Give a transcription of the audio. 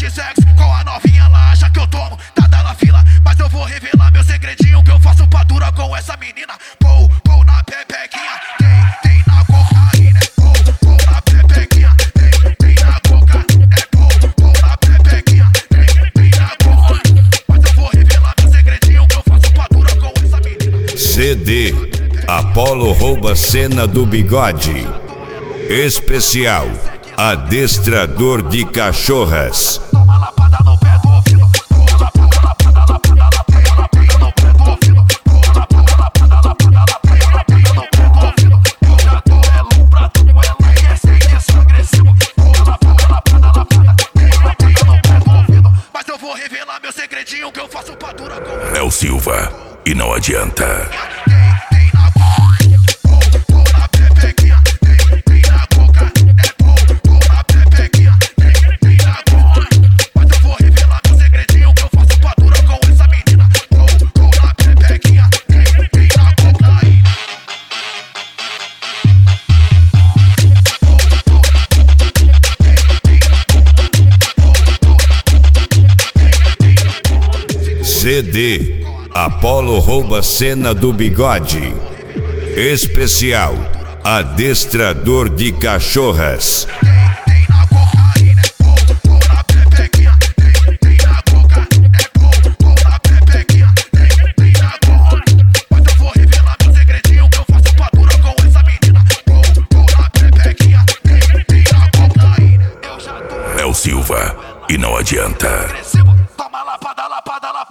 de sexo com a novinha, ela acha que eu tomo, tá dando fila. Mas eu vou revelar meu segredinho, que eu faço padura com essa menina. Pou, pou na pepequinha, tem na cocaína. Pou, pou na pepequinha, tem na coca. É pou, pou na pepequinha, tem na coca. Mas eu vou revelar meu segredinho, que eu faço padura com essa menina. CD Apolo rouba cena do bigode. Especial Adestrador de Cachorras. Toma lapada no pé do ouvido. Eu já tô elumbrado com ela e é sem isso agressivo. Mas eu vou revelar meu segredinho, que eu faço padura com ela. Léo Silva, e não adianta. CD Apolo rouba cena do bigode. Especial Adestrador de Cachorras. Tem na cocaína, pou na pepequinha, tem na coca. É pou na pepequinha, tem na coca. Mas eu vou revelar meu segredinho, que eu faço padura com essa menina. Pou na pepequinha, tem na cocaína. Eu já tô Léo Silva, e não adianta. agressivo. Toma lapada, lapada, lapada.